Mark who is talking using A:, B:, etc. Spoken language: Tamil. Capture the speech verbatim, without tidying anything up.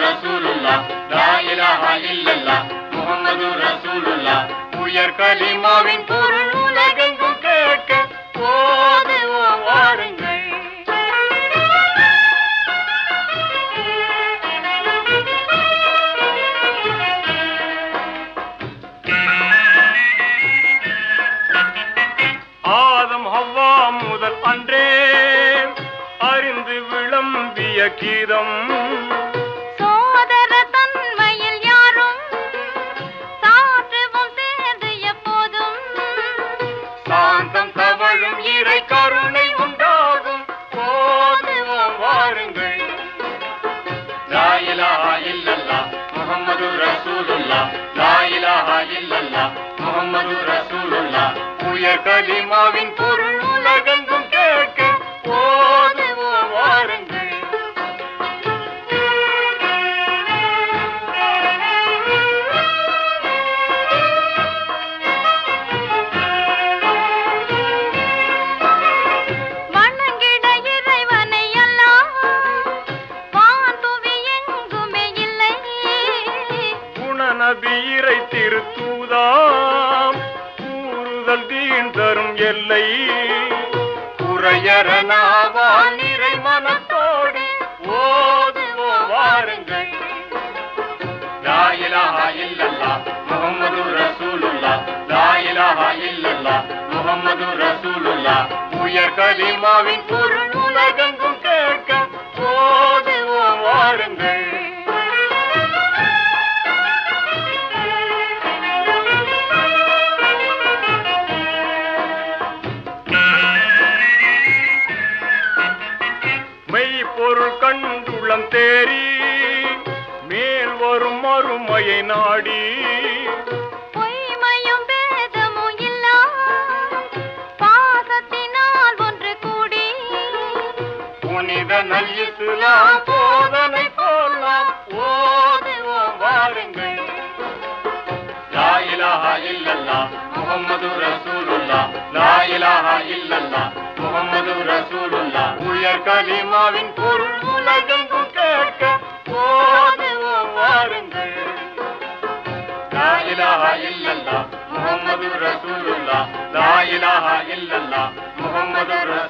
A: ரசூலுல்லாஹ் லா இலாஹா இல்லல்லாஹ் முஹம்மது ரசூலுல்லாஹ் உயர் கலிமாவின் பொருள் உலகெங்கும் கேட்க ஓதுவோம் வாருங்கள். ஆதம் ஹவ்வா முதல் அன்றே அறிந்து விளம்பிய கீதம்
B: சோதர தன்மையில் யாரும் சாற்றுவோம் சேர்ந்து எப்போதும்
A: சாந்தம் தவழும் இறை கருணை உண்டாகும் ஓதுவோம் வாருங்கள். லா இலாஹா இல்லல்லாஹ் முஹம்மது ரசூலுல்லாஹ் லா இலாஹா இல்லல்லாஹ் முஹம்மது ரசூலுல்லாஹ் உயர் கலிமாவின் பொருள் உலகெங்கும் கேட்க ஓதுவோம் வாருங்கள்.
B: வணங்கிட இறைவனை அல்லாஹ் வான்புவி எங்குமே இல்லை.
A: குணநபி இறை திருத்தூதாம் கூறுதல் தீன் தரும் எல்லை குறையறனாவான் இறை மனத்தோடு ஓதுவோம் வாருங்கள். லா இலாஹா இல்லல்லாஹ் முஹம்மது ரசூலுல்லாஹ் லா இலாஹா இல்லல்லாஹ் முஹம்மது ரசூலுல்லாஹ் உயர் கலிமாவின் பொருள் உலகெங்கும் கேட்க ஓதுவோம் வாருங்கள். மெய்ப்பொருள் கண்டுளம் தேறி மேல் வரும் மறுமையை நாடி
B: பொய்மையும் பேதமும் இல்லா பாசத்தினால் ஒன்று கூடி
A: புனித நல் இஸ்லாம் போதனை போல் நாம் ஓதுவோம் வாருங்கள். லா இலாஹா இல்லல்லாஹ் முஹம்மது ரசூலுல்லாஹ் லா இலாஹா இல்லல்லாஹ் முஹம்மது ரசூலுல்லாஹ் உயர் கலிமாவின் பொருள் உலகெங்கும் கேட்க ஓதுவோம் வாருங்கள். லா இலாஹா இல்லல்லாஹ் முஹம்மது ரசூலுல்லாஹ் லா இலாஹா இல்லல்லாஹ் முஹம்மது